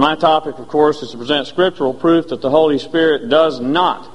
my topic, of course, is to present scriptural proof that the Holy Spirit does not,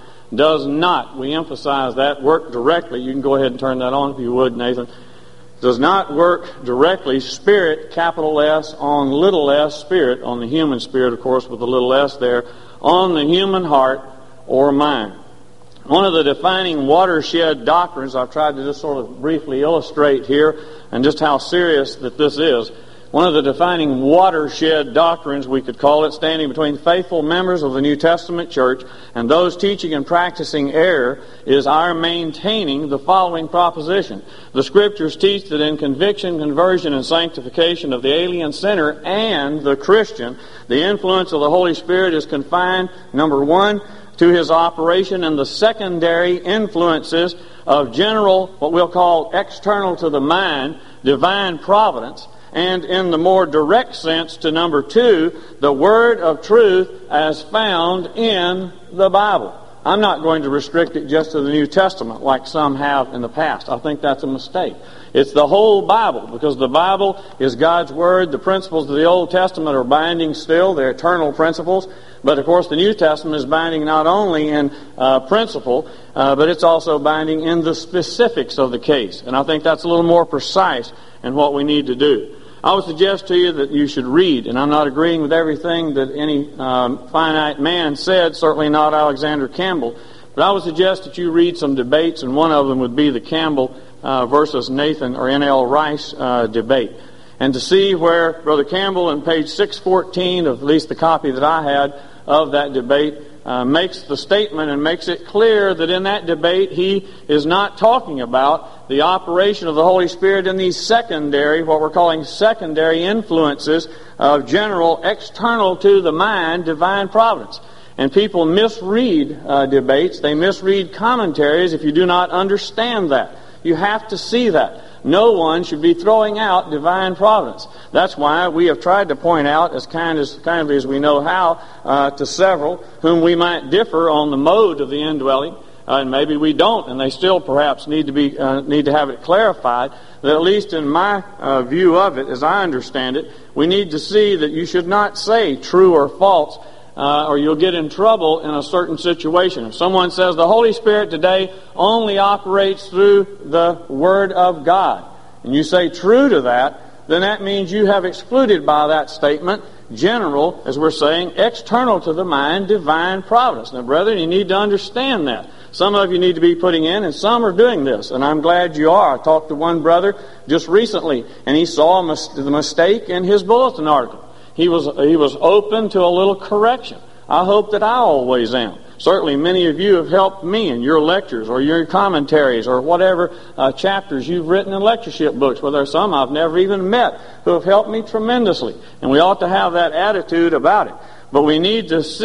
we emphasize that, work directly. You can go ahead and turn that on if you would, Nathan. Does not work directly, spirit, capital S, on little s, spirit, on the human spirit, of course, with a little s there, on the human heart or mind. One of the defining watershed doctrines, I've tried to just sort of briefly illustrate here, and just how serious that this is. One of the defining watershed doctrines, we could call it, standing between faithful members of the New Testament church and those teaching and practicing error, is our maintaining the following proposition. The Scriptures teach that in conviction, conversion, and sanctification of the alien sinner and the Christian, the influence of the Holy Spirit is confined, number one, to his operation, and the secondary influences of general, what we'll call external to the mind, divine providence, and in the more direct sense to number two, the word of truth as found in the Bible. I'm not going to restrict it just to the New Testament like some have in the past. I think that's a mistake. It's the whole Bible, because the Bible is God's Word. The principles of the Old Testament are binding still. They're eternal principles. But, of course, the New Testament is binding not only in principle, but it's also binding in the specifics of the case. And I think that's a little more precise in what we need to do. I would suggest to you that you should read, and I'm not agreeing with everything that any finite man said, certainly not Alexander Campbell, but I would suggest that you read some debates, and one of them would be the Campbell versus Nathan or N.L. Rice debate. And to see where Brother Campbell on page 614 of at least the copy that I had of that debate makes the statement and makes it clear that in that debate he is not talking about the operation of the Holy Spirit in these secondary, what we're calling secondary influences of general, external to the mind, divine providence. And people misread debates, they misread commentaries if you do not understand that. You have to see that. No one should be throwing out divine providence. That's why we have tried to point out, as kindly as we know how, to several whom we might differ on the mode of the indwelling, and maybe we don't, and they still perhaps need to have it clarified, that at least in my view of it, as I understand it, we need to see that you should not say true or false, or you'll get in trouble in a certain situation. If someone says the Holy Spirit today only operates through the Word of God, and you say true to that, then that means you have excluded by that statement general, as we're saying, external to the mind, divine providence. Now, brethren, you need to understand that. Some of you need to be putting in, and some are doing this, and I'm glad you are. I talked to one brother just recently, and he saw the mistake in his bulletin article. He was open to a little correction. I hope that I always am. Certainly many of you have helped me in your lectures or your commentaries or whatever chapters you've written in lectureship books. Well, there are some I've never even met who have helped me tremendously. And we ought to have that attitude about it. But we need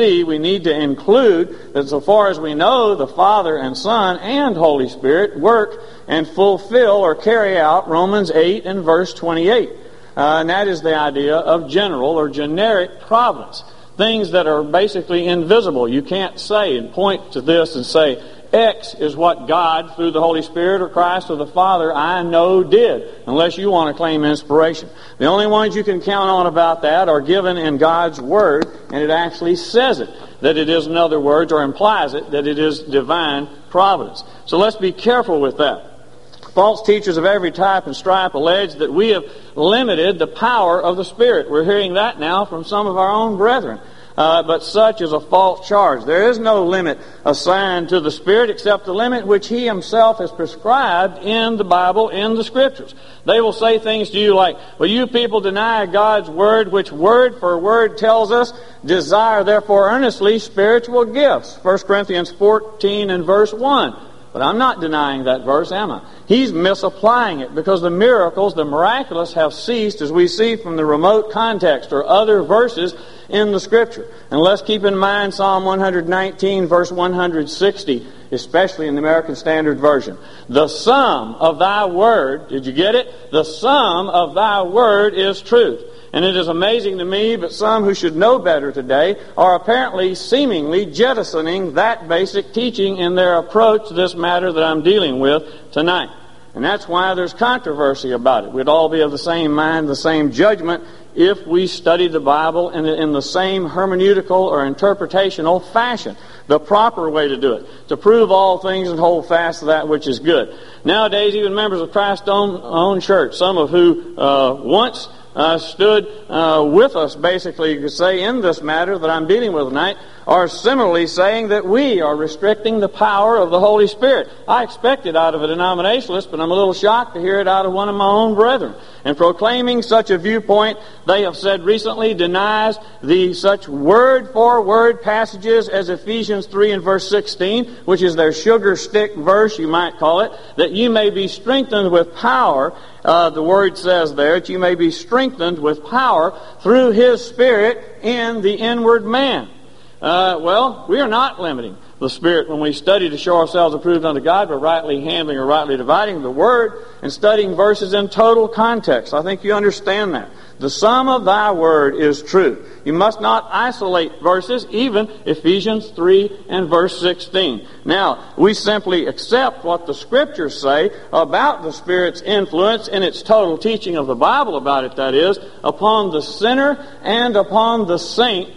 to include that so far as we know, the Father and Son and Holy Spirit work and fulfill or carry out Romans 8 and verse 28. And that is the idea of general or generic providence. Things that are basically invisible. You can't say and point to this and say, X is what God, through the Holy Spirit or Christ or the Father, I know did, unless you want to claim inspiration. The only ones you can count on about that are given in God's Word, and it actually says it, that it is, in other words, or implies it, that it is divine providence. So let's be careful with that. False teachers of every type and stripe allege that we have limited the power of the Spirit. We're hearing that now from some of our own brethren. But such is a false charge. There is no limit assigned to the Spirit except the limit which He Himself has prescribed in the Bible, in the Scriptures. They will say things to you like, well, you people deny God's Word, which word for word tells us, desire therefore earnestly spiritual gifts. 1 Corinthians 14 and verse 1. But I'm not denying that verse, am I? He's misapplying it because the miracles, the miraculous, have ceased, as we see from the remote context or other verses in the Scripture. And let's keep in mind Psalm 119, verse 160, especially in the American Standard Version. The sum of thy word, did you get it? The sum of thy word is truth. And it is amazing to me, but some who should know better today are apparently seemingly jettisoning that basic teaching in their approach to this matter that I'm dealing with tonight. And that's why there's controversy about it. We'd all be of the same mind, the same judgment, if we studied the Bible in the same hermeneutical or interpretational fashion. The proper way to do it. To prove all things and hold fast to that which is good. Nowadays, even members of Christ's own church, some of who once stood with us, basically, you could say, in this matter that I'm dealing with tonight, are similarly saying that we are restricting the power of the Holy Spirit. I expect it out of a denominationalist, but I'm a little shocked to hear it out of one of my own brethren. And proclaiming such a viewpoint, they have said recently, denies the such word-for-word passages as Ephesians 3 and verse 16, which is their sugar stick verse, you might call it, that you may be strengthened with power. The word says there that you may be strengthened with power through His Spirit in the inward man. Well, we are not limiting the Spirit when we study to show ourselves approved unto God, but rightly handling or rightly dividing the Word and studying verses in total context. I think you understand that. The sum of thy word is true. You must not isolate verses, even Ephesians 3 and verse 16. Now, we simply accept what the Scriptures say about the Spirit's influence in its total teaching of the Bible about it, that is, upon the sinner and upon the saint,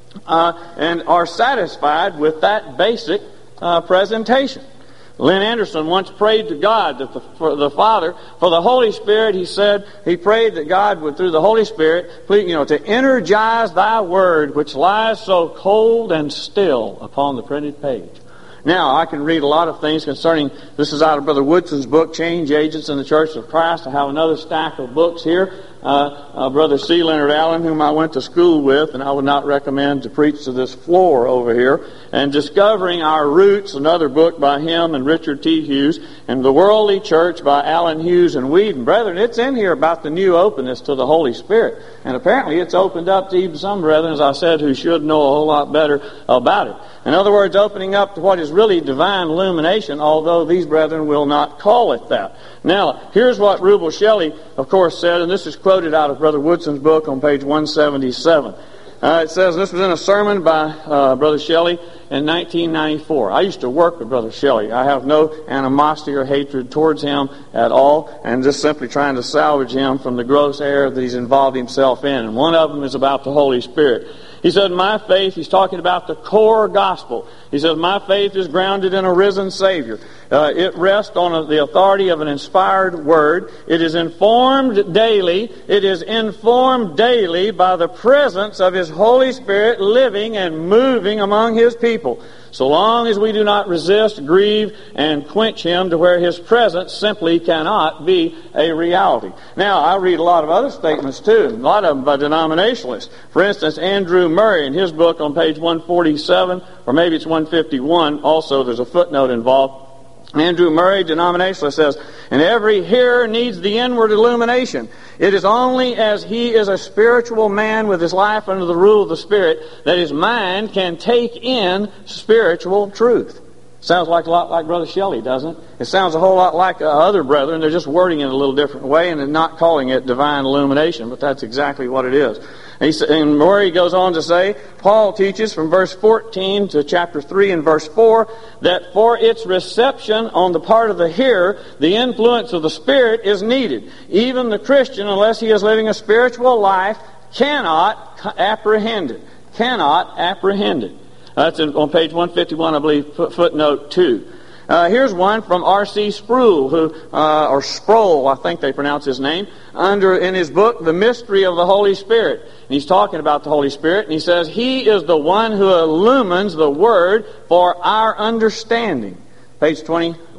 and are satisfied with that basic presentation. Lynn Anderson once prayed to God that for the Father, for the Holy Spirit, he said, he prayed that God would, through the Holy Spirit, to energize thy word, which lies so cold and still upon the printed page. Now, I can read a lot of things concerning, this is out of Brother Woodson's book, Change Agents in the Church of Christ. I have another stack of books here. Brother C. Leonard Allen, whom I went to school with, and I would not recommend to preach to this floor over here, and Discovering Our Roots, another book by him and Richard T. Hughes, and The Worldly Church by Allen Hughes and Whedon. Brethren, it's in here about the new openness to the Holy Spirit. And apparently it's opened up to even some brethren, as I said, who should know a whole lot better about it. In other words, opening up to what is really divine illumination, although these brethren will not call it that. Now, here's what Rubel Shelley, of course, said, and this is quoted out of Brother Woodson's book on page 177. It says, this was in a sermon by Brother Shelley in 1994. I used to work with Brother Shelley. I have no animosity or hatred towards him at all, and just simply trying to salvage him from the gross error that he's involved himself in. And one of them is about the Holy Spirit. He said, my faith, he's talking about the core gospel. He says, my faith is grounded in a risen Savior. It rests on the authority of an inspired word. It is informed daily. It is informed daily by the presence of His Holy Spirit living and moving among His people. So long as we do not resist, grieve, and quench Him to where His presence simply cannot be a reality. Now, I read a lot of other statements too, a lot of them by denominationalists. For instance, Andrew Murray, in his book on page 147, or maybe it's 151, also there's a footnote involved. Andrew Murray, denominationalist, says, and every hearer needs the inward illumination. It is only as he is a spiritual man with his life under the rule of the Spirit that his mind can take in spiritual truth. Sounds like a lot like Brother Shelley, doesn't it? It sounds a whole lot like other brethren. They're just wording it a little different way and not calling it divine illumination, but that's exactly what it is. And Murray goes on to say, Paul teaches from verse 14 to chapter 3 and verse 4 that for its reception on the part of the hearer, the influence of the Spirit is needed. Even the Christian, unless he is living a spiritual life, cannot apprehend it. Cannot apprehend it. That's on page 151, I believe, footnote 2. Here's one from R.C. Sproul, or Sproul, I think they pronounce his name, in his book, The Mystery of the Holy Spirit. And he's talking about the Holy Spirit, and he says, He is the one who illumines the Word for our understanding. Page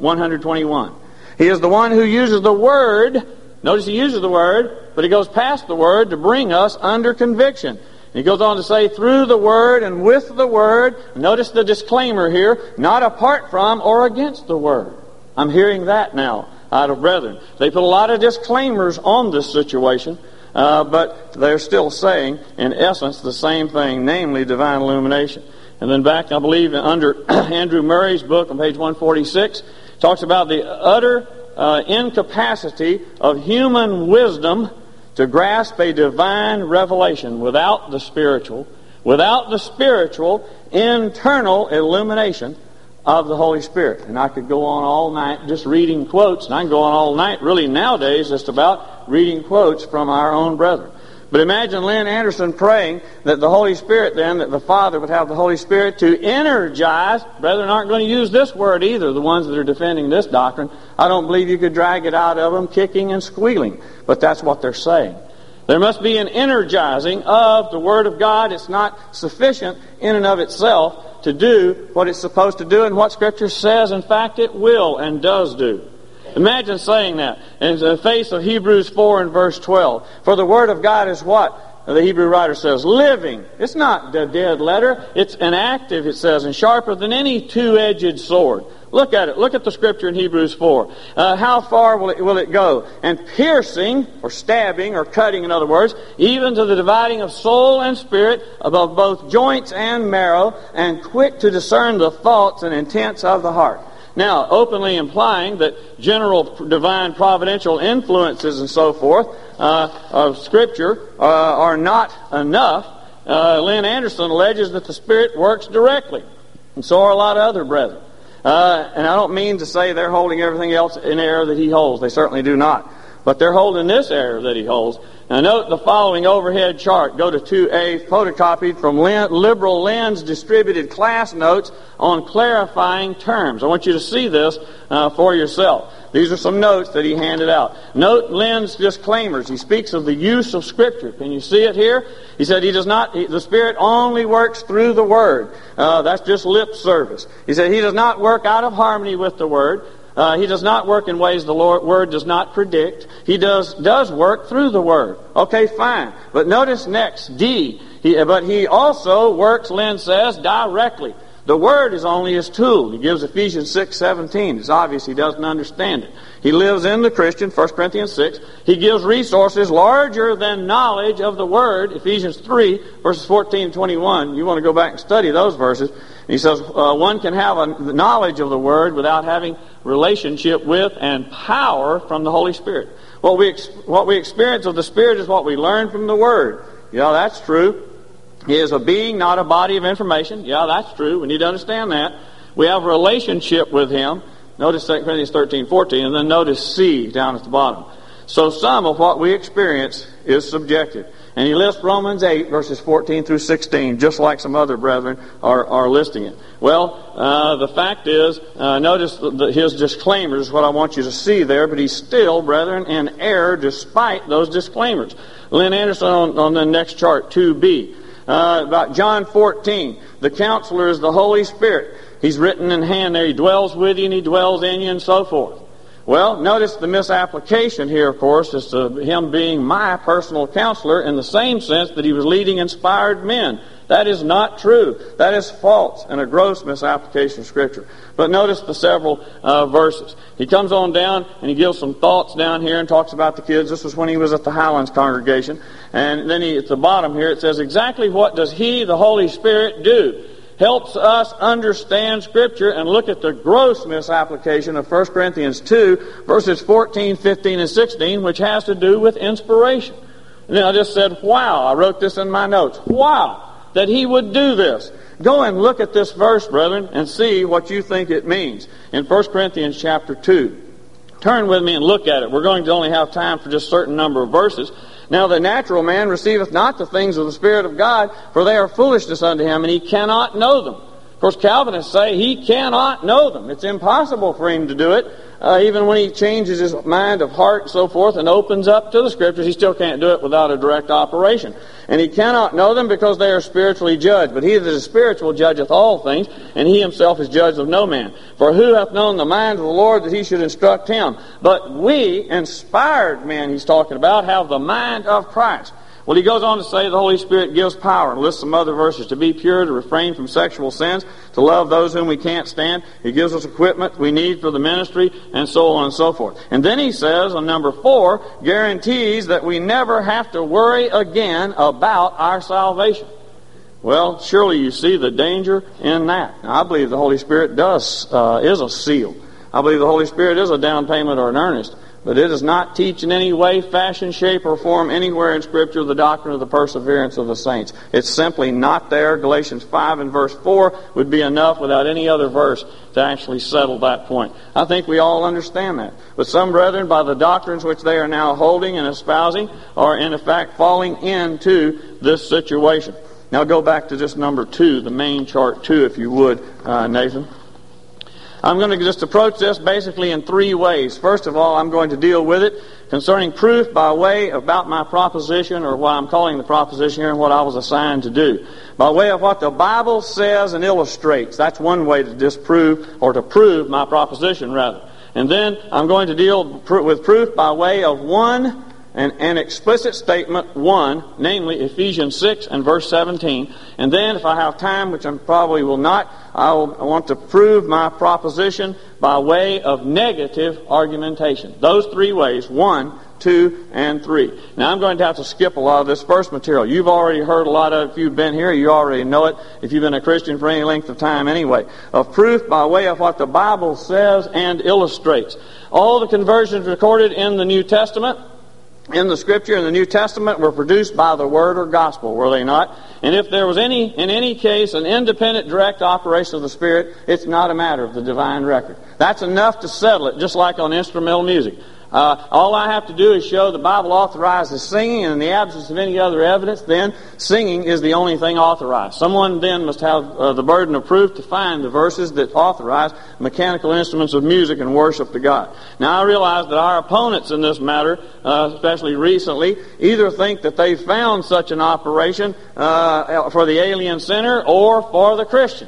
121. He is the one who uses the Word. Notice he uses the Word, but he goes past the Word to bring us under conviction. He goes on to say, through the Word and with the Word, notice the disclaimer here, not apart from or against the Word. I'm hearing that now out of brethren. They put a lot of disclaimers on this situation, but they're still saying, in essence, the same thing, namely divine illumination. And then back, I believe, under Andrew Murray's book on page 146, talks about the utter incapacity of human wisdom to grasp a divine revelation without the spiritual internal illumination of the Holy Spirit. And I could go on all night just reading quotes, and I can go on all night really nowadays just about reading quotes from our own brethren. But imagine Lynn Anderson praying that the Holy Spirit then, that the Father would have the Holy Spirit to energize. Brethren aren't going to use this word either, the ones that are defending this doctrine. I don't believe you could drag it out of them kicking and squealing. But that's what they're saying. There must be an energizing of the Word of God. It's not sufficient in and of itself to do what it's supposed to do and what Scripture says, in fact, it will and does do. Imagine saying that in the face of Hebrews 4 and verse 12. For the Word of God is what? The Hebrew writer says, living. It's not the dead letter. It's an active, it says, and sharper than any two-edged sword. Look at it. Look at the Scripture in Hebrews 4. How far will it go? And piercing, or stabbing, or cutting, in other words, even to the dividing of soul and spirit, above both joints and marrow, and quick to discern the thoughts and intents of the heart. Now, openly implying that general divine providential influences and so forth of Scripture are not enough, Lynn Anderson alleges that the Spirit works directly. And so are a lot of other brethren. And I don't mean to say they're holding everything else in error that he holds. They certainly do not. But they're holding this error that he holds. Now note the following overhead chart. Go to 2A, photocopied from Liberal Lynn's distributed class notes on clarifying terms. I want you to see this for yourself. These are some notes that he handed out. Note Lynn's disclaimers. He speaks of the use of Scripture. Can you see it here? He said the Spirit only works through the Word. That's just lip service. He said he does not work out of harmony with the Word. He does not work in ways the Word does not predict. He does work through the Word. Okay, fine. But notice next, D. But he also works, Lynn says, directly. The Word is only his tool. He gives Ephesians 6:17. It's obvious he doesn't understand it. He lives in the Christian, 1 Corinthians 6. He gives resources larger than knowledge of the Word, Ephesians 3, verses 14 and 21. You want to go back and study those verses. He says one can have a knowledge of the Word without having relationship with and power from the Holy Spirit. What we experience of the Spirit is what we learn from the Word. Yeah, that's true. He is a being, not a body of information. Yeah, that's true. We need to understand that. We have a relationship with Him. Notice 2 Corinthians 13:14, and then notice C down at the bottom. So some of what we experience is subjective. And he lists Romans 8, verses 14 through 16, just like some other brethren are listing it. Well, the fact is, notice his disclaimers is what I want you to see there, but he's still, brethren, in error despite those disclaimers. Lynn Anderson on the next chart, 2B. About John 14, the Counselor is the Holy Spirit. He's written in hand there. He dwells with you and He dwells in you and so forth. Well, notice the misapplication here, of course, is to Him being my personal counselor in the same sense that He was leading inspired men. That is not true. That is false and a gross misapplication of Scripture. But notice the several verses. He comes on down and he gives some thoughts down here and talks about the kids. This was when he was at the Highlands congregation. And then at the bottom here it says, exactly what does He, the Holy Spirit, do? Helps us understand Scripture, and look at the gross misapplication of 1 Corinthians 2, verses 14, 15, and 16, which has to do with inspiration. And then I just said, wow, I wrote this in my notes. Wow, that He would do this. Go and look at this verse, brethren, and see what you think it means. In 1 Corinthians chapter 2. Turn with me and look at it. We're going to only have time for just a certain number of verses. Now the natural man receiveth not the things of the Spirit of God, for they are foolishness unto him, and he cannot know them. Of course, Calvinists say he cannot know them. It's impossible for him to do it. Even when he changes his mind of heart and so forth and opens up to the Scriptures, he still can't do it without a direct operation. And he cannot know them because they are spiritually judged. But he that is spiritual judgeth all things, and he himself is judged of no man. For who hath known the mind of the Lord that he should instruct him? But we, inspired men, he's talking about, have the mind of Christ. Well, he goes on to say the Holy Spirit gives power, and lists some other verses, to be pure, to refrain from sexual sins, to love those whom we can't stand. He gives us equipment we need for the ministry, and so on and so forth. And then he says, on number 4, guarantees that we never have to worry again about our salvation. Well, surely you see the danger in that. Now, I believe the Holy Spirit is a seal. I believe the Holy Spirit is a down payment or an earnest. But it does not teach in any way, fashion, shape, or form anywhere in Scripture the doctrine of the perseverance of the saints. It's simply not there. Galatians 5 and verse 4 would be enough without any other verse to actually settle that point. I think we all understand that. But some brethren, by the doctrines which they are now holding and espousing, are in effect falling into this situation. Now go back to just number 2, the main chart 2, if you would, Nathan. I'm going to just approach this basically in 3 ways. First of all, I'm going to deal with it concerning proof by way about my proposition, or what I'm calling the proposition here, and what I was assigned to do. By way of what the Bible says and illustrates. That's one way to disprove, or to prove my proposition, rather. And then I'm going to deal with proof by way of an explicit statement, namely Ephesians 6 and verse 17. And then, if I have time, which I probably will not, I want to prove my proposition by way of negative argumentation. Those 3 ways, 1, 2, and 3. Now, I'm going to have to skip a lot of this first material. You've already heard a lot of it. If you've been here, you already know it. If you've been a Christian for any length of time anyway. Of proof by way of what the Bible says and illustrates. All the conversions recorded in the New Testament, in the Scripture, in the New Testament, were produced by the Word or Gospel, were they not? And if there was in any case, an independent, direct operation of the Spirit, it's not a matter of the divine record. That's enough to settle it, just like on instrumental music. All I have to do is show the Bible authorizes singing, and in the absence of any other evidence, then singing is the only thing authorized. Someone then must have the burden of proof to find the verses that authorize mechanical instruments of music and worship to God. Now, I realize that our opponents in this matter, especially recently, either think that they've found such an operation for the alien sinner or for the Christian.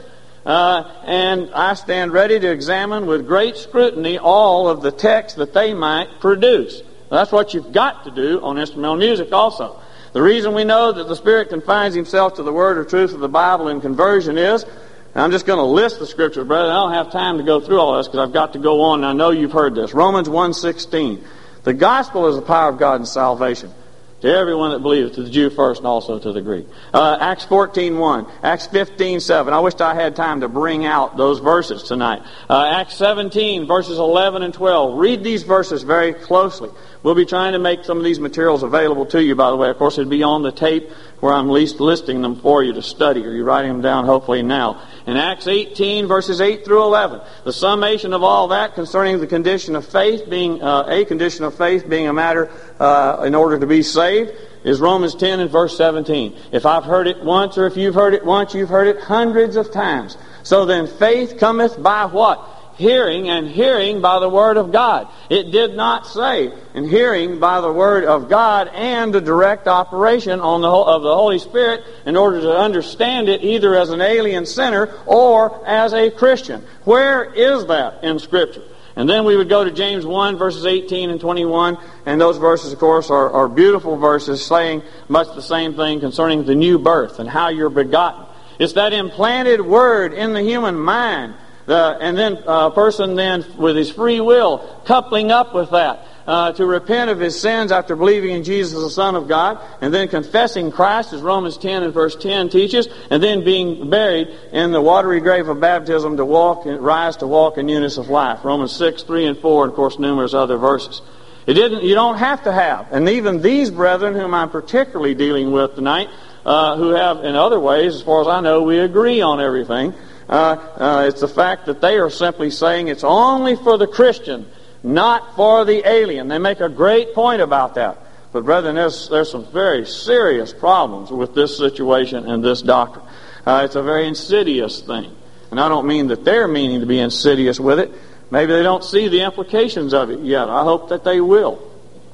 And I stand ready to examine with great scrutiny all of the texts that they might produce. That's what you've got to do on instrumental music also. The reason we know that the Spirit confines Himself to the Word or truth of the Bible in conversion is, and I'm just going to list the Scriptures, brother. I don't have time to go through all this because I've got to go on, and I know you've heard this. Romans 1:16. The gospel is the power of God in salvation to everyone that believeth, to the Jew first and also to the Greek. Acts 14:1, Acts 15:7. I wished I had time to bring out those verses tonight. Acts 17, verses 11 and 12. Read these verses very closely. We'll be trying to make some of these materials available to you, by the way. Of course, it'll be on the tape where I'm least listing them for you to study, or you're writing them down hopefully now. In Acts 18, verses 8 through 11, the summation of all that concerning the condition of faith being a matter in order to be saved is Romans 10 and verse 17. If I've heard it once, or if you've heard it once, you've heard it hundreds of times. So then faith cometh by what? Hearing, and hearing by the Word of God. It did not say, and hearing by the Word of God and the direct operation of the Holy Spirit in order to understand it either as an alien sinner or as a Christian. Where is that in Scripture? And then we would go to James 1, verses 18 and 21, and those verses, of course, are beautiful verses saying much the same thing concerning the new birth and how you're begotten. It's that implanted Word in the human mind. And then a person then, with his free will, coupling up with that to repent of his sins after believing in Jesus as the Son of God, and then confessing Christ, as Romans 10 and verse 10 teaches, and then being buried in the watery grave of baptism to rise to walk in newness of life. Romans 6, 3 and 4, and of course numerous other verses. You don't have to have. And even these brethren, whom I'm particularly dealing with tonight, who have in other ways, as far as I know, we agree on everything. It's the fact that they are simply saying it's only for the Christian, not for the alien. They make a great point about that. But brethren, there's some very serious problems with this situation and this doctrine. It's a very insidious thing. And I don't mean that they're meaning to be insidious with it. Maybe they don't see the implications of it yet. I hope that they will.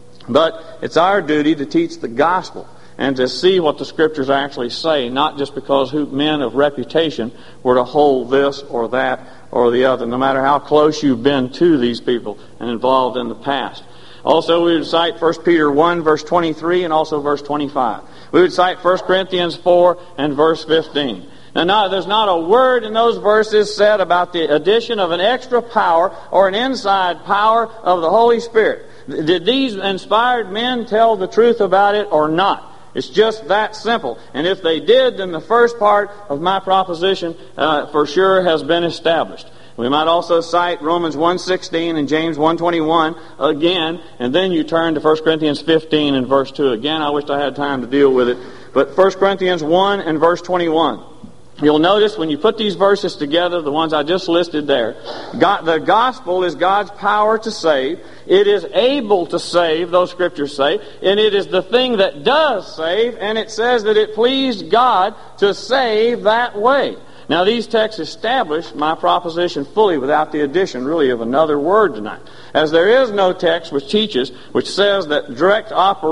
But it's our duty to teach the gospel and to see what the Scriptures actually say, not just because men of reputation were to hold this or that or the other, no matter how close you've been to these people and involved in the past. Also, we would cite 1 Peter 1, verse 23, and also verse 25. We would cite 1 Corinthians 4 and verse 15. Now, there's not a word in those verses said about the addition of an extra power or an inside power of the Holy Spirit. Did these inspired men tell the truth about it or not? It's just that simple. And if they did, then the first part of my proposition for sure has been established. We might also cite Romans 1:16 and James 1:21 again, and then you turn to 1 Corinthians 15 and verse 2. Again, I wished I had time to deal with it, but 1 Corinthians 1 and verse 21. You'll notice when you put these verses together, the ones I just listed there, the gospel is God's power to save. It is able to save, those scriptures say, and it is the thing that does save, and it says that it pleased God to save that way. Now, these texts establish my proposition fully without the addition, really, of another word tonight. As there is no text which says that the direct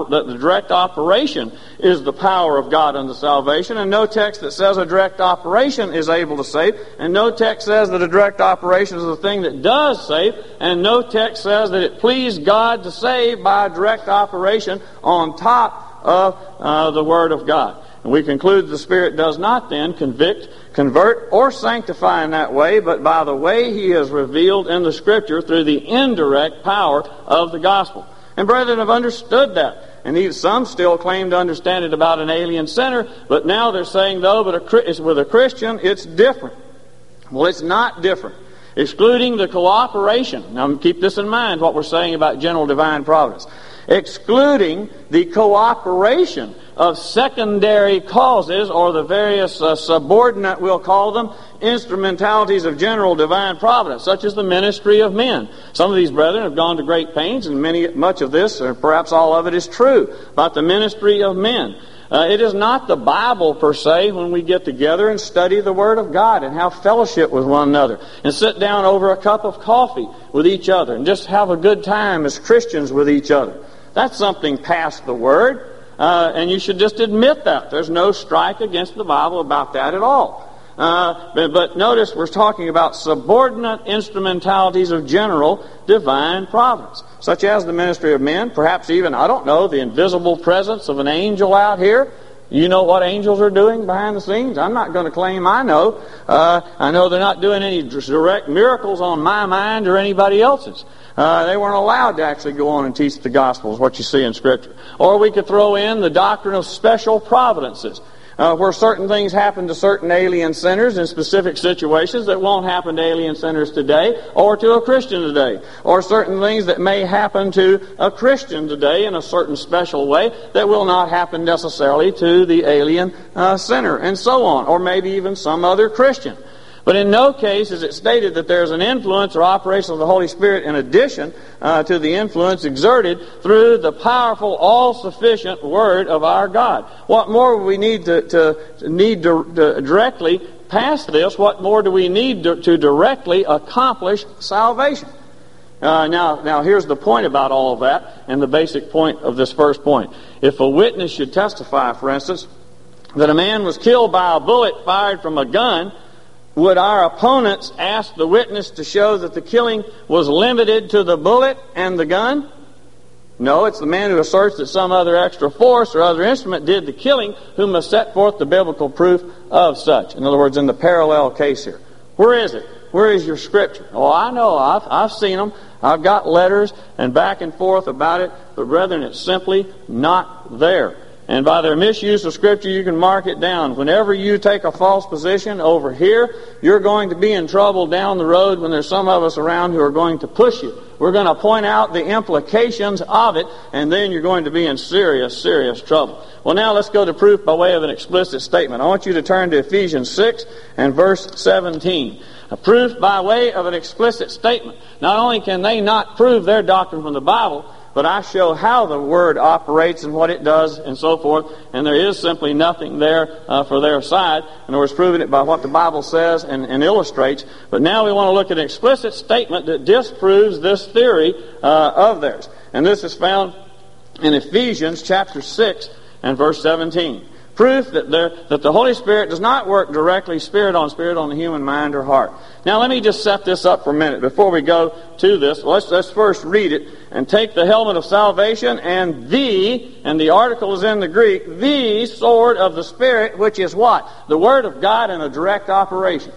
operation is the power of God unto salvation, and no text that says a direct operation is able to save, and no text says that a direct operation is the thing that does save, and no text says that it pleased God to save by a direct operation on top of the Word of God. And we conclude the Spirit does not then convict, convert, or sanctify in that way, but by the way He is revealed in the Scripture through the indirect power of the gospel. And brethren have understood that. And some still claim to understand it about an alien sinner, but now they're saying, though, but with a Christian, it's different. Well, it's not different. Excluding the cooperation. Now, keep this in mind, what we're saying about general divine providence. Excluding the cooperation of secondary causes, or the various subordinate, we'll call them, instrumentalities of general divine providence, such as the ministry of men. Some of these brethren have gone to great pains, and much of this, or perhaps all of it, is true about the ministry of men. It is not the Bible per se when we get together and study the Word of God and have fellowship with one another and sit down over a cup of coffee with each other and just have a good time as Christians with each other. That's something past the Word, and you should just admit that. There's no strike against the Bible about that at all. But notice we're talking about subordinate instrumentalities of general divine providence, such as the ministry of men, perhaps even, I don't know, the invisible presence of an angel out here. You know what angels are doing behind the scenes? I'm not going to claim I know. I know they're not doing any direct miracles on my mind or anybody else's. They weren't allowed to actually go on and teach the gospel, is what you see in Scripture. Or we could throw in the doctrine of special providences, where certain things happen to certain alien sinners in specific situations that won't happen to alien sinners today or to a Christian today. Or certain things that may happen to a Christian today in a certain special way that will not happen necessarily to the alien sinner, and so on. Or maybe even some other Christian. But in no case is it stated that there's an influence or operation of the Holy Spirit in addition to the influence exerted through the powerful, all-sufficient Word of our God. What more we need to directly past this? What more do we need to directly accomplish salvation? Now, here's the point about all of that, and the basic point of this first point. If a witness should testify, for instance, that a man was killed by a bullet fired from a gun, would our opponents ask the witness to show that the killing was limited to the bullet and the gun? No, it's the man who asserts that some other extra force or other instrument did the killing who must set forth the biblical proof of such. In other words, in the parallel case here. Where is it? Where is your Scripture? Oh, I know. I've seen them. I've got letters and back and forth about it. But brethren, it's simply not there. And by their misuse of Scripture, you can mark it down. Whenever you take a false position over here, you're going to be in trouble down the road when there's some of us around who are going to push you. We're going to point out the implications of it, and then you're going to be in serious, serious trouble. Well, now let's go to proof by way of an explicit statement. I want you to turn to Ephesians 6 and verse 17. A proof by way of an explicit statement. Not only can they not prove their doctrine from the Bible, but I show how the Word operates and what it does and so forth, and there is simply nothing there for their side. In other words, proving it by what the Bible says and illustrates. But now we want to look at an explicit statement that disproves this theory of theirs. And this is found in Ephesians chapter 6 and verse 17. Proof that the Holy Spirit does not work directly spirit on the human mind or heart. Now let me just set this up for a minute before we go to this. Let's first read it and take the helmet of salvation and the article is in the Greek, the sword of the Spirit, which is what? The Word of God in a direct operation.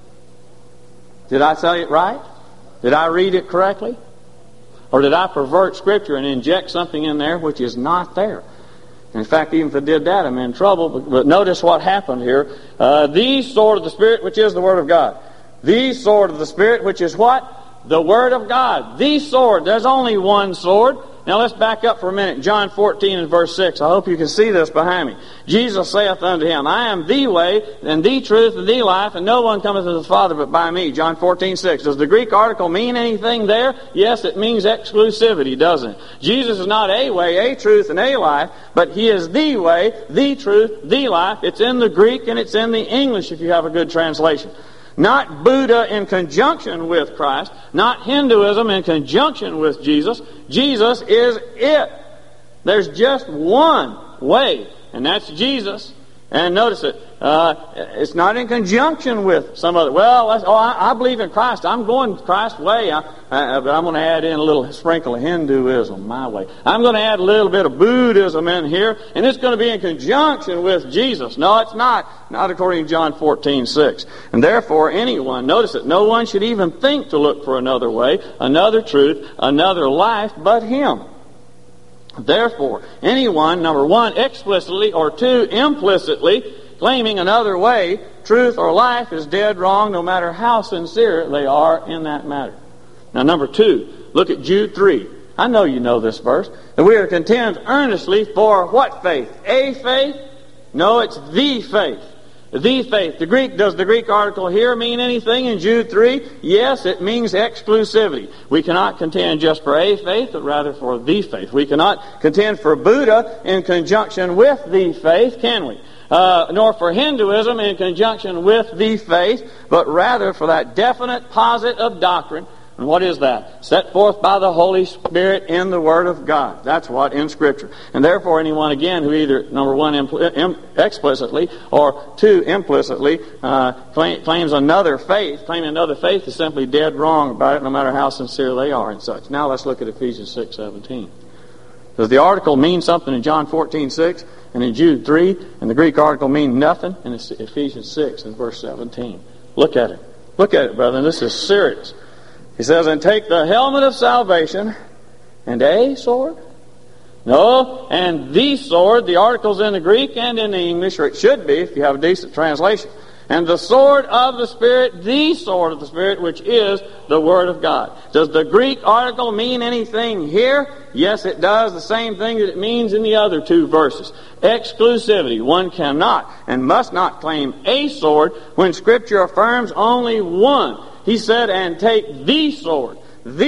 Did I say it right? Did I read it correctly? Or did I pervert Scripture and inject something in there which is not there? In fact, even if I did that, I'm in trouble. But notice what happened here. The sword of the Spirit, which is the Word of God. The sword of the Spirit, which is what? The Word of God. The sword. There's only one sword. Now let's back up for a minute. John 14 and verse 6. I hope you can see this behind me. Jesus saith unto him, I am the way, and the truth, and the life, and no one cometh to the Father but by me. John 14, 6. Does the Greek article mean anything there? Yes, it means exclusivity, doesn't it? Jesus is not a way, a truth, and a life, but He is the way, the truth, the life. It's in the Greek and it's in the English if you have a good translation. Not Buddha in conjunction with Christ, not Hinduism in conjunction with Jesus. Jesus is it. There's just one way, and that's Jesus. And notice it. It's not in conjunction with some other. Well, I believe in Christ. I'm going Christ's way. But I'm going to add in a little sprinkle of Hinduism, my way. I'm going to add a little bit of Buddhism in here, and it's going to be in conjunction with Jesus. No, it's not. Not according to John 14:6. And therefore, anyone, notice it, no one should even think to look for another way, another truth, another life but Him. Therefore, anyone, number one, explicitly, or two, implicitly, claiming another way, truth, or life is dead wrong, no matter how sincere they are in that matter. Now, number two, look at Jude 3. I know you know this verse. That we are to contend earnestly for what faith? A faith? No, it's the faith. The faith. Does the Greek article here mean anything in Jude 3? Yes, it means exclusivity. We cannot contend just for a faith, but rather for the faith. We cannot contend for Buddha in conjunction with the faith, can we? Nor for Hinduism in conjunction with the faith, but rather for that definite posit of doctrine. And what is that? Set forth by the Holy Spirit in the Word of God. That's what in Scripture. And therefore anyone, again, who either, number one, explicitly, or two, implicitly, claims another faith, claiming another faith is simply dead wrong about it, no matter how sincere they are and such. Now let's look at Ephesians 6:17. Does the article mean something in John 14:6 and in Jude 3, and the Greek article mean nothing in Ephesians 6 and verse 17? Look at it. Look at it, brethren. This is serious. He says, and take the helmet of salvation and a sword? No, and the sword. The article's in the Greek and in the English, or it should be if you have a decent translation. And the sword of the Spirit, the sword of the Spirit, which is the Word of God. Does the Greek article mean anything here? Yes, it does. The same thing that it means in the other two verses. Exclusivity. One cannot and must not claim a sword when Scripture affirms only one. He said, and take the sword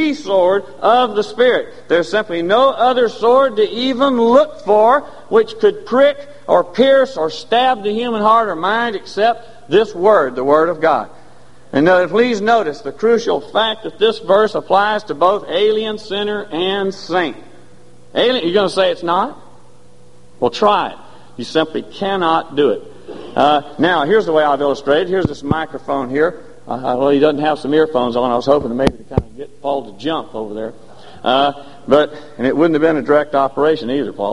of the Spirit. There's simply no other sword to even look for which could prick or pierce or stab the human heart or mind except this Word, the Word of God. And please notice the crucial fact that this verse applies to both alien, sinner, and saint. Alien, you're going to say it's not? Well, try it. You simply cannot do it. Now, here's the way I've illustrated. Here's this microphone here. Well, he doesn't have some earphones on. I was hoping maybe to kind of get Paul to jump over there. And it wouldn't have been a direct operation either, Paul.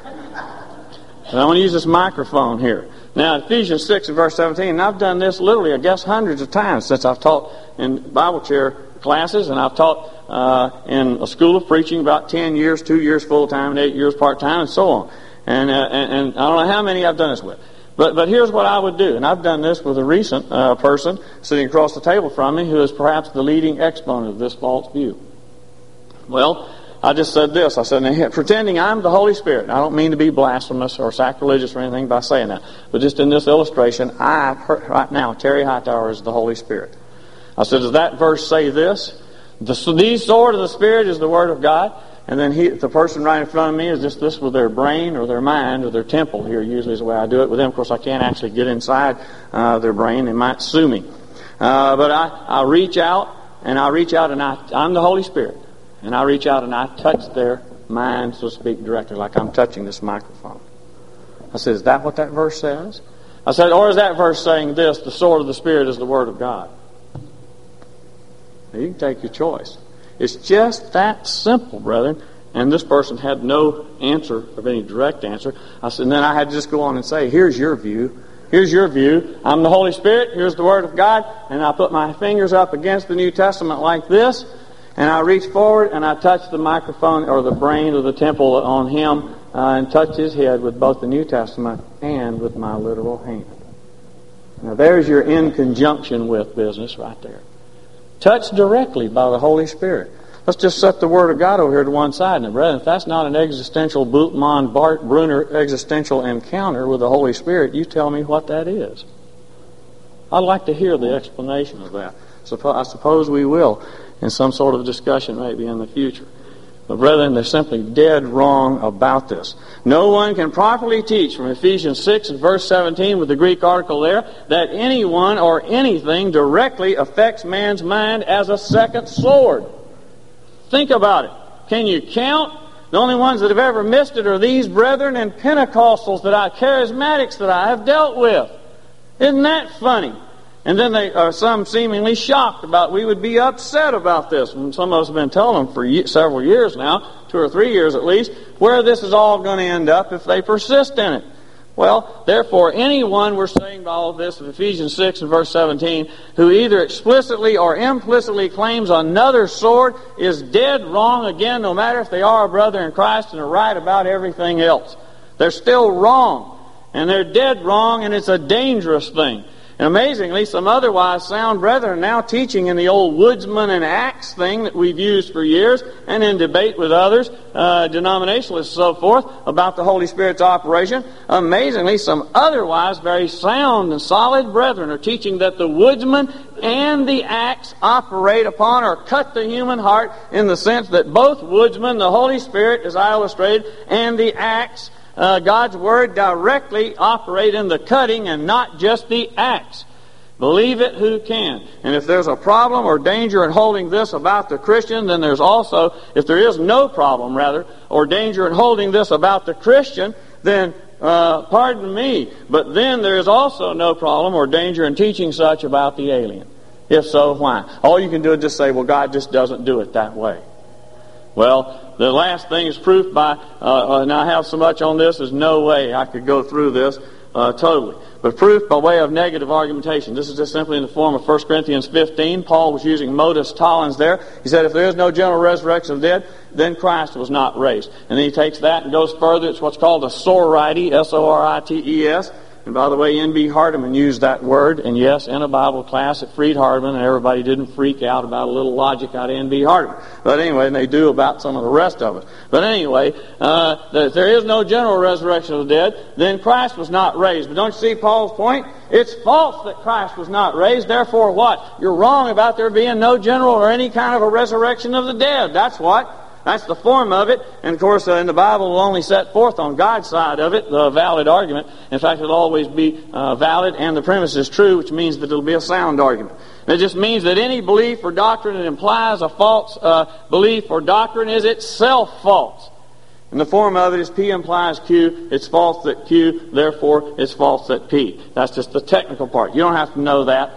And I'm going to use this microphone here. Now, Ephesians 6 and verse 17, and I've done this literally, I guess, hundreds of times since I've taught in Bible chair classes, and I've taught in a school of preaching about 10 years, 2 years full-time, and 8 years part-time, and so on. And I don't know how many I've done this with. But here's what I would do, and I've done this with a recent person sitting across the table from me who is perhaps the leading exponent of this false view. Well, I just said this. I said, pretending I'm the Holy Spirit. I don't mean to be blasphemous or sacrilegious or anything by saying that. But just in this illustration, right now, Terry Hightower is the Holy Spirit. I said, does that verse say this? The sword of the Spirit is the Word of God. And then the person right in front of me is just this with their brain or their mind or their temple here, usually is the way I do it with them. Of course, I can't actually get inside their brain. They might sue me. But I reach out, and I'm the Holy Spirit. And I reach out and I touch their mind, so to speak, directly, like I'm touching this microphone. I said, is that what that verse says? I said, or is that verse saying this, the sword of the Spirit is the Word of God? Now, you can take your choice. It's just that simple, brethren. And this person had no answer of any direct answer. I said, and then I had to just go on and say, here's your view. Here's your view. I'm the Holy Spirit. Here's the Word of God. And I put my fingers up against the New Testament like this. And I reach forward and I touch the microphone or the brain or the temple on him and touch his head with both the New Testament and with my literal hand. Now there's your in conjunction with business right there. Touched directly by the Holy Spirit. Let's just set the Word of God over here to one side. Now, brethren, if that's not an existential Bultmann Brunner existential encounter with the Holy Spirit, you tell me what that is. I'd like to hear the explanation of that. I suppose we will in some sort of discussion maybe in the future. But brethren, they're simply dead wrong about this. No one can properly teach from Ephesians 6 and verse 17 with the Greek article there that anyone or anything directly affects man's mind as a second sword. Think about it. Can you count? The only ones that have ever missed it are these brethren and Pentecostals charismatics that I have dealt with. Isn't that funny? And then they are some seemingly shocked about, we would be upset about this. And some of us have been telling them for several years now, 2 or 3 years at least, where this is all going to end up if they persist in it. Well, therefore, anyone, we're saying by all of this of Ephesians 6 and verse 17, who either explicitly or implicitly claims another sword is dead wrong again, no matter if they are a brother in Christ and are right about everything else. They're still wrong. And they're dead wrong, and it's a dangerous thing. And amazingly, some otherwise sound brethren are now teaching in the old Woodsman and Acts thing that we've used for years, and in debate with others, denominationalists and so forth, about the Holy Spirit's operation. Amazingly, some otherwise very sound and solid brethren are teaching that the Woodsman and the Acts operate upon or cut the human heart in the sense that both Woodsman, the Holy Spirit, as I illustrated, and the Acts, God's Word, directly operate in the cutting and not just the acts. Believe it who can. And if there's a problem or danger in holding this about the Christian, then there's also, if there is no problem, rather, or danger in holding this about the Christian, then, pardon me, but then there is also no problem or danger in teaching such about the alien. If so, why? All you can do is just say, well, God just doesn't do it that way. Well, the last thing is proof by, and I have so much on this, there's no way I could go through this totally. But proof by way of negative argumentation. This is just simply in the form of 1 Corinthians 15. Paul was using modus tollens there. He said if there is no general resurrection of the dead, then Christ was not raised. And then he takes that and goes further. It's what's called a sorites, S-O-R-I-T-E-S. And by the way, N.B. Hardeman used that word, and yes, in a Bible class at Freed Hardeman, and everybody didn't freak out about a little logic out of N.B. Hardeman. But anyway, and they do about some of the rest of it. But anyway, if there is no general resurrection of the dead, then Christ was not raised. But don't you see Paul's point? It's false that Christ was not raised. Therefore what? You're wrong about there being no general or any kind of a resurrection of the dead. That's what. That's the form of it. And of course, in the Bible, will only set forth on God's side of it the valid argument. In fact, it'll always be valid, and the premise is true, which means that it'll be a sound argument. It just means that any belief or doctrine that implies a false belief or doctrine is itself false. And the form of it is P implies Q. It's false that Q, therefore it's false that P. That's just the technical part. You don't have to know that.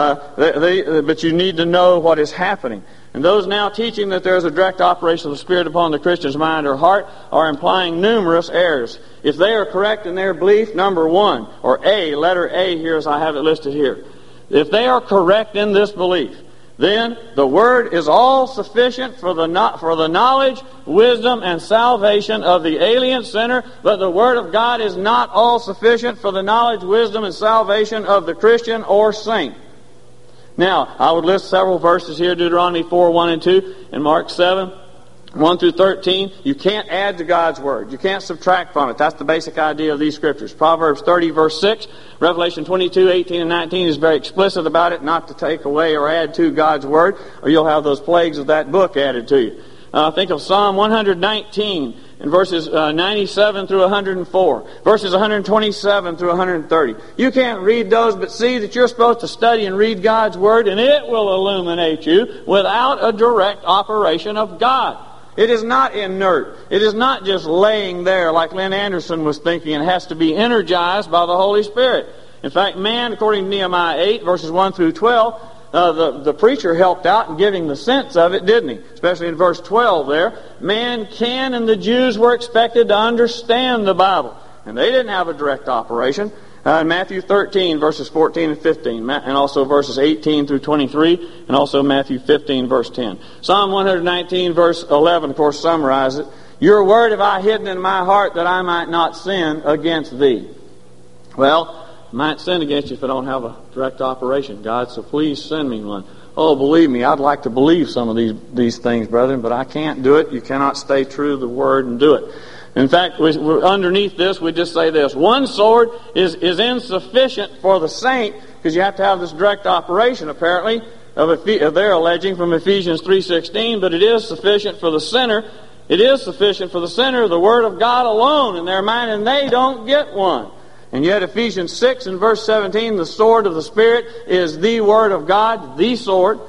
But you need to know what is happening. And those now teaching that there is a direct operation of the Spirit upon the Christian's mind or heart are implying numerous errors. If they are correct in their belief, number one, or A, letter A here as I have it listed here. If they are correct in this belief, then the Word is all sufficient for the knowledge, wisdom, and salvation of the alien sinner, but the Word of God is not all sufficient for the knowledge, wisdom, and salvation of the Christian or saint. Now, I would list several verses here, Deuteronomy 4, 1 and 2, and Mark 7, 1 through 13. You can't add to God's Word. You can't subtract from it. That's the basic idea of these Scriptures. Proverbs 30, verse 6, Revelation 22, 18 and 19 is very explicit about it, not to take away or add to God's Word, or you'll have those plagues of that book added to you. Think of Psalm 119 and verses 97 through 104, verses 127 through 130. You can't read those, but see that you're supposed to study and read God's Word, and it will illuminate you without a direct operation of God. It is not inert. It is not just laying there like Lynn Anderson was thinking. It has to be energized by the Holy Spirit. In fact, man, according to Nehemiah 8, verses 1 through 12, the preacher helped out in giving the sense of it, didn't he? Especially in verse 12 there. Man can, and the Jews were expected to understand the Bible. And they didn't have a direct operation. In Matthew 13, verses 14 and 15, and also verses 18 through 23, and also Matthew 15, verse 10. Psalm 119, verse 11, of course, summarizes it. Your word have I hidden in my heart that I might not sin against thee. Well, might sin against you if I don't have a direct operation, God, so please send me one. Oh, believe me, I'd like to believe some of these things, brethren, but I can't do it. You cannot stay true to the Word and do it. In fact, underneath this, we just say this. One sword is insufficient for the saint, because you have to have this direct operation, apparently, of they're alleging from Ephesians 3:16, but it is sufficient for the sinner. It is sufficient for the sinner, the Word of God alone in their mind, and they don't get one. And yet Ephesians 6 and verse 17, the sword of the Spirit is the Word of God. The sword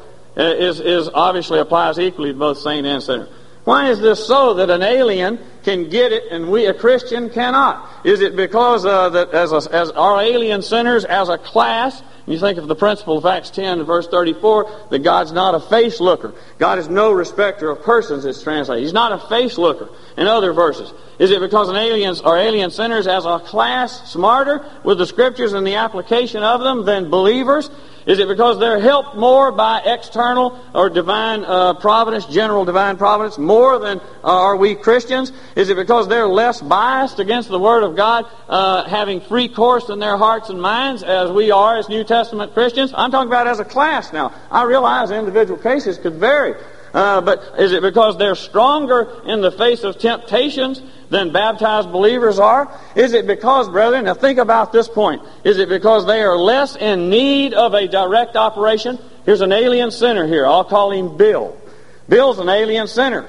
is obviously applies equally to both saint and sinner. Why is this so that an alien can get it and we, a Christian, cannot? Is it because that as our alien sinners as a class, you think of the principle of Acts 10 and verse 34, that God's not a face looker. God is no respecter of persons, it's translated. He's not a face looker in other verses. Is it because alien sinners as a class smarter with the Scriptures and the application of them than believers? Is it because they're helped more by external or divine providence, general divine providence, more than are we Christians? Is it because they're less biased against the Word of God, having free course in their hearts and minds as we are as New Testament Christians? I'm talking about as a class now. I realize individual cases could vary. But is it because they're stronger in the face of temptations than baptized believers are? Is it because, brethren, now think about this point. Is it because they are less in need of a direct operation? Here's an alien sinner here. I'll call him Bill. Bill's an alien sinner.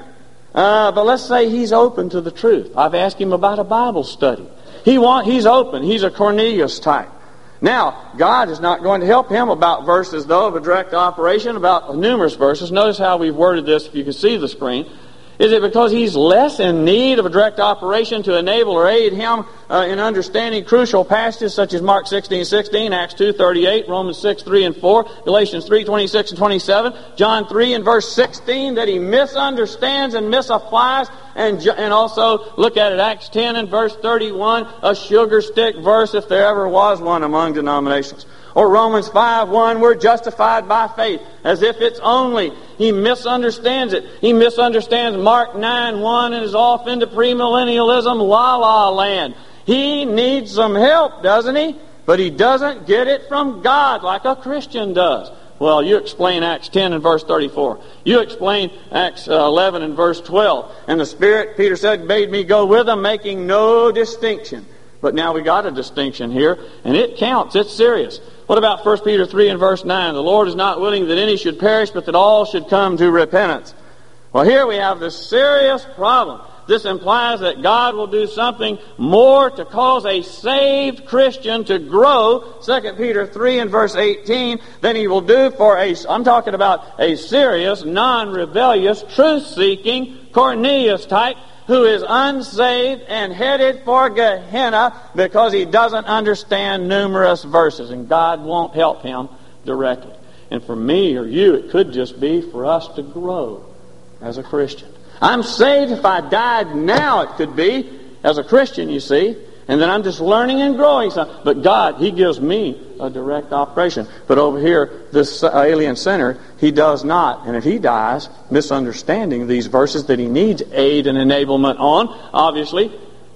But let's say he's open to the truth. I've asked him about a Bible study. He's open. He's a Cornelius type. Now, God is not going to help him about verses, though, of a direct operation, about numerous verses. Notice how we've worded this, if you can see the screen. Is it because he's less in need of a direct operation to enable or aid him in understanding crucial passages such as Mark 16:16, Acts 2:38, Romans 6:3 and 4, Galatians 3:26 and 27, John 3 and verse 16, that he misunderstands and misapplies? And also look at it, Acts 10 and verse 31, a sugar stick verse if there ever was one among denominations. Or Romans 5:1, we're justified by faith, as if it's only. He misunderstands it. He misunstands Mark 9:1 and is off into premillennialism, la-la land. He needs some help, doesn't he? But he doesn't get it from God like a Christian does. Well, you explain Acts 10 and verse 34. You explain Acts 11 and verse 12. And the Spirit, Peter said, bade me go with them, making no distinction. But now we got a distinction here, and it counts. It's serious. What about 1 Peter 3 and verse 9? The Lord is not willing that any should perish, but that all should come to repentance. Well, here we have this serious problem. This implies that God will do something more to cause a saved Christian to grow, 2 Peter 3 and verse 18, than he will do for I'm talking about a serious, non-rebellious, truth-seeking Cornelius type who is unsaved and headed for Gehenna because he doesn't understand numerous verses, and God won't help him directly. And for me or you, it could just be for us to grow as a Christian. I'm saved. If I died now, it could be, as a Christian, you see. And then I'm just learning and growing. But God, He gives me a direct operation. But over here, this alien sinner, he does not. And if he dies, misunderstanding these verses that he needs aid and enablement on, obviously,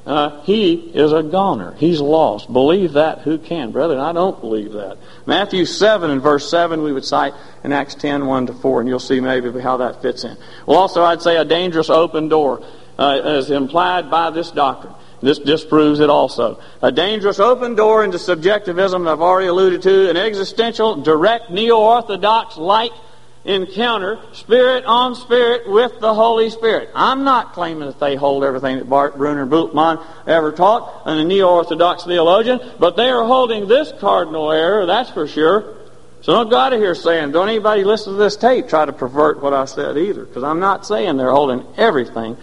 he is a goner. He's lost. Believe that who can. Brethren, I don't believe that. Matthew 7 and verse 7 we would cite in Acts 10, 1 to 4, and you'll see maybe how that fits in. Well, also I'd say a dangerous open door is implied by this doctrine. This disproves it also. A dangerous open door into subjectivism I've already alluded to, an existential, direct, neo-orthodox like encounter, spirit on spirit with the Holy Spirit. I'm not claiming that they hold everything that Bart Bruner Bultmann ever taught, and a neo-orthodox theologian, but they are holding this cardinal error, that's for sure. So don't go out of here saying, don't anybody listen to this tape try to pervert what I said either, because I'm not saying they're holding everything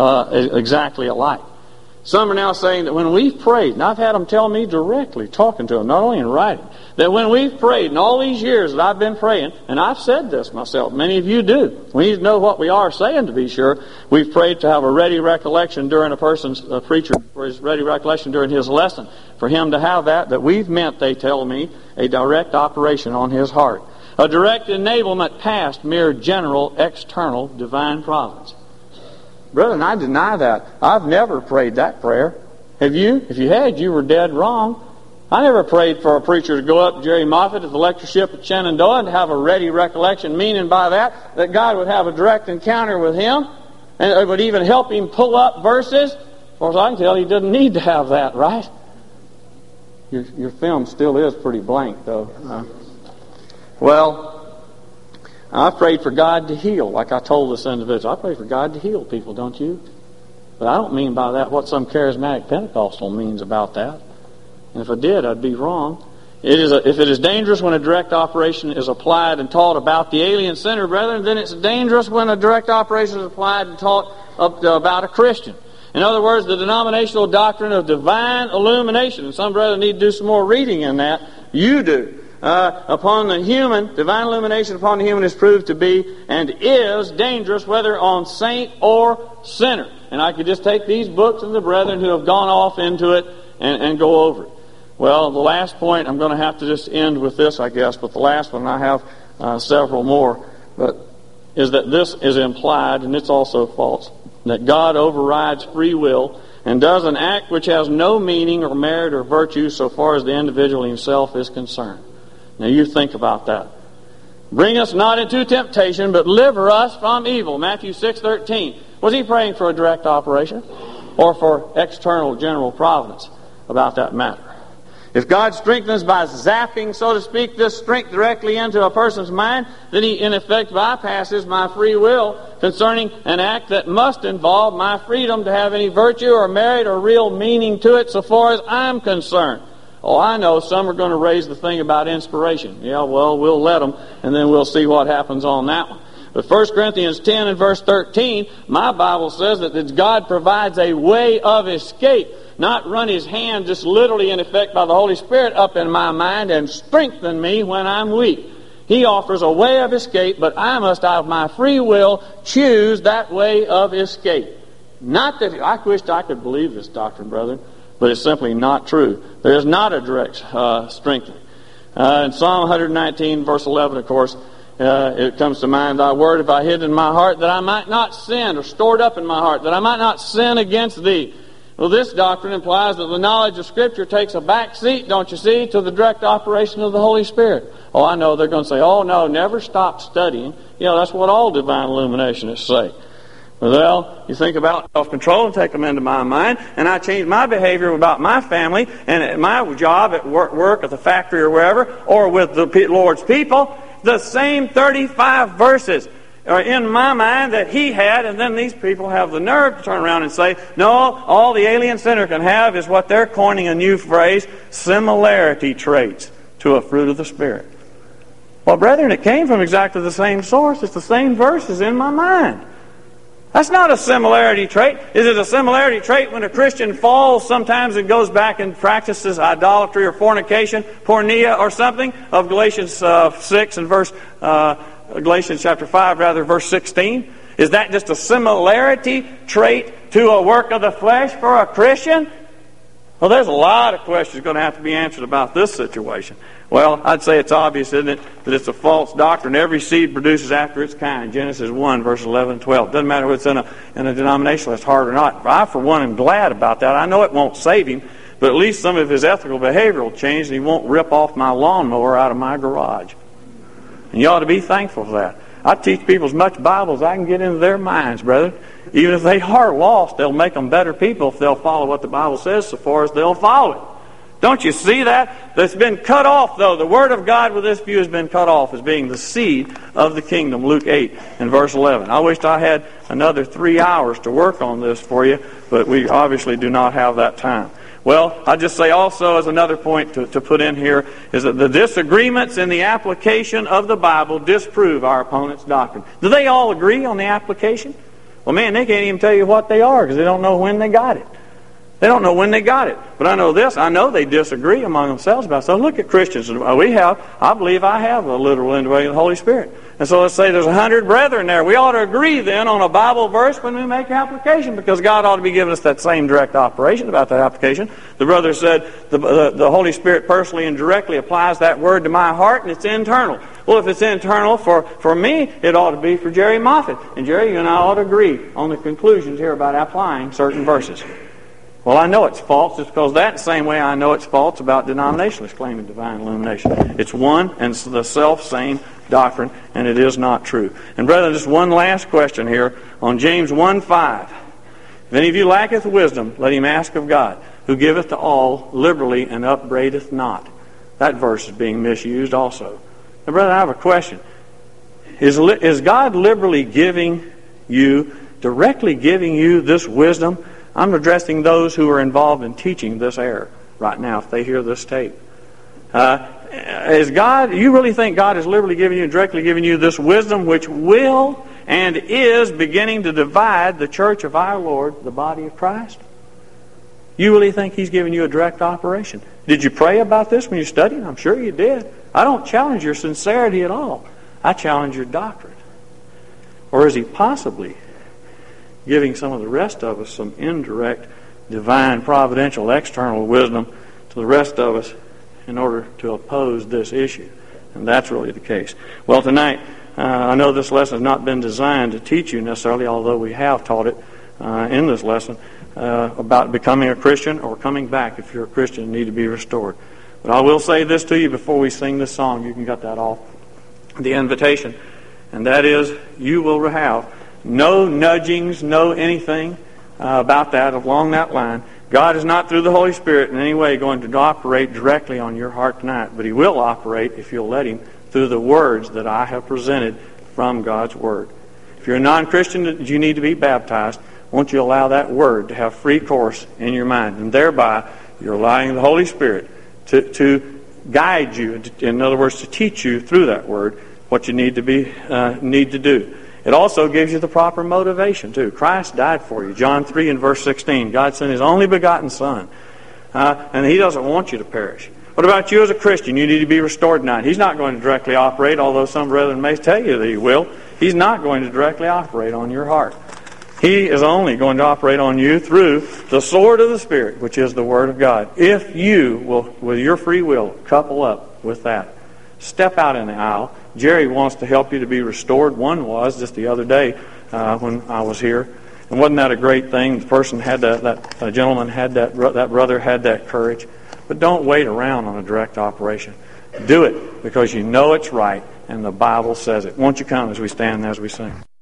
exactly alike. Some are now saying that when we've prayed, and I've had them tell me directly, talking to them, not only in writing, that when we've prayed in all these years that I've been praying, and I've said this myself, many of you do, we need to know what we are saying to be sure. We've prayed to have a ready recollection during a preacher, for his ready recollection during his lesson, for him to have that we've meant, they tell me, a direct operation on his heart. A direct enablement past mere general, external, divine providence. Brethren, I deny that. I've never prayed that prayer. Have you? If you had, you were dead wrong. I never prayed for a preacher to go up, Jerry Moffatt, at the lectureship at Shenandoah and have a ready recollection, meaning by that God would have a direct encounter with him and it would even help him pull up verses. As far as I can tell, he doesn't need to have that, right? Your film still is pretty blank, though. Well, I prayed for God to heal, like I told this individual. I pray for God to heal people, don't you? But I don't mean by that what some charismatic Pentecostal means about that. And if I did, I'd be wrong. If it is dangerous when a direct operation is applied and taught about the alien sinner, brethren, then it's dangerous when a direct operation is applied and taught about a Christian. In other words, the denominational doctrine of divine illumination, and some brethren need to do some more reading in that. You do. Upon the human, divine illumination upon the human is proved to be and is dangerous whether on saint or sinner. And I could just take these books and the brethren who have gone off into it and go over it. Well, the last point, I'm going to have to just end with this, I guess, but the last one, I have several more, but is that this is implied, and it's also false, that God overrides free will and does an act which has no meaning or merit or virtue so far as the individual himself is concerned. Now you think about that. Bring us not into temptation, but deliver us from evil. Matthew 6:13. Was he praying for a direct operation or for external general providence about that matter? If God strengthens by zapping, so to speak, this strength directly into a person's mind, then he in effect bypasses my free will concerning an act that must involve my freedom to have any virtue or merit or real meaning to it so far as I'm concerned. Oh, I know some are going to raise the thing about inspiration. Yeah, well, we'll let them, and then we'll see what happens on that one. But 1 Corinthians 10 and verse 13, my Bible says that God provides a way of escape, not run his hand just literally in effect by the Holy Spirit up in my mind and strengthen me when I'm weak. He offers a way of escape, but I must out of my free will choose that way of escape. Not that I wished I could believe this doctrine, brethren, but it's simply not true. There is not a direct strengthening. In Psalm 119, verse 11, of course, it comes to mind, thy word have I hid in my heart that I might not sin, or stored up in my heart that I might not sin against thee. Well, this doctrine implies that the knowledge of Scripture takes a back seat, don't you see, to the direct operation of the Holy Spirit. Oh, I know they're going to say, oh no, never stop studying. You know, that's what all divine illuminationists say. Well, you think about self-control and take them into my mind, and I change my behavior about my family and at my job at work at the factory or wherever, or with the Lord's people. The same 35 verses are in my mind that he had, and then these people have the nerve to turn around and say, no, all the alien sinner can have is what they're coining a new phrase, similarity traits to a fruit of the Spirit. Well, brethren, it came from exactly the same source. It's the same verses in my mind. That's not a similarity trait. Is it a similarity trait when a Christian falls sometimes and goes back and practices idolatry or fornication, porneia or something, of Galatians 6 and Galatians chapter 5, verse 16? Is that just a similarity trait to a work of the flesh for a Christian? Well, there's a lot of questions going to have to be answered about this situation. Well, I'd say it's obvious, isn't it, that it's a false doctrine. Every seed produces after its kind. Genesis 1, verse 11 and 12. Doesn't matter whether it's in a denominationalist heart or not. I, for one, am glad about that. I know it won't save him, but at least some of his ethical behavior will change, and he won't rip off my lawnmower out of my garage. And you ought to be thankful for that. I teach people as much Bible as I can get into their minds, brother. Even if they are lost, they'll make them better people if they'll follow what the Bible says so far as they'll follow it. Don't you see that? That's been cut off, though. The Word of God with this view has been cut off as being the seed of the kingdom. Luke 8 and verse 11. I wished I had another 3 hours to work on this for you, but we obviously do not have that time. Well, I'll just say also as another point to put in here is that the disagreements in the application of the Bible disprove our opponent's doctrine. Do they all agree on the application? Well, man, they can't even tell you what they are because they don't know when they got it. They don't know when they got it. But I know this. I know they disagree among themselves about it. So look at Christians. I believe I have a literal indwelling of the Holy Spirit. And so let's say there's 100 brethren there. We ought to agree then on a Bible verse when we make application, because God ought to be giving us that same direct operation about that application. The brother said the Holy Spirit personally and directly applies that word to my heart, and it's internal. Well, if it's internal for me, it ought to be for Jerry Moffatt. And Jerry, you and I ought to agree on the conclusions here about applying certain verses. Well, I know it's false just because that same way I know it's false about denominationalists claiming divine illumination. It's one and it's the self-same doctrine, and it is not true. And brethren, just one last question here on James 1:5. If any of you lacketh wisdom, let him ask of God, who giveth to all liberally and upbraideth not. That verse is being misused also. Now, brethren, I have a question. Is God liberally giving you, directly giving you this wisdom? I'm addressing those who are involved in teaching this error right now, if they hear this tape. You really think God is liberally giving you, directly giving you this wisdom which will and is beginning to divide the church of our Lord, the body of Christ? You really think He's giving you a direct operation? Did you pray about this when you studied? I'm sure you did. I don't challenge your sincerity at all. I challenge your doctrine. Or is He possibly giving some of the rest of us some indirect, divine, providential, external wisdom to the rest of us in order to oppose this issue? And that's really the case. Well, tonight, I know this lesson has not been designed to teach you necessarily, although we have taught it in this lesson, about becoming a Christian or coming back if you're a Christian and need to be restored. But I will say this to you before we sing this song. You can get that off the invitation. And that is, you will have no nudgings, no anything about that along that line. God is not through the Holy Spirit in any way going to operate directly on your heart tonight, but He will operate if you'll let Him through the words that I have presented from God's Word. If you're a non-Christian and you need to be baptized, won't you allow that Word to have free course in your mind? And thereby, you're allowing the Holy Spirit to guide you, in other words, to teach you through that Word what you need to do. It also gives you the proper motivation, too. Christ died for you. John 3 and verse 16. God sent His only begotten Son. And He doesn't want you to perish. What about you as a Christian? You need to be restored tonight. He's not going to directly operate, although some brethren may tell you that He will. He's not going to directly operate on your heart. He is only going to operate on you through the sword of the Spirit, which is the Word of God. If you will, with your free will, couple up with that. Step out in the aisle. Jerry wants to help you to be restored. One was just the other day when I was here. And wasn't that a great thing? The person had that gentleman had that brother had that courage. But don't wait around on a direct operation. Do it because you know it's right and the Bible says it. Won't you come as we stand and as we sing?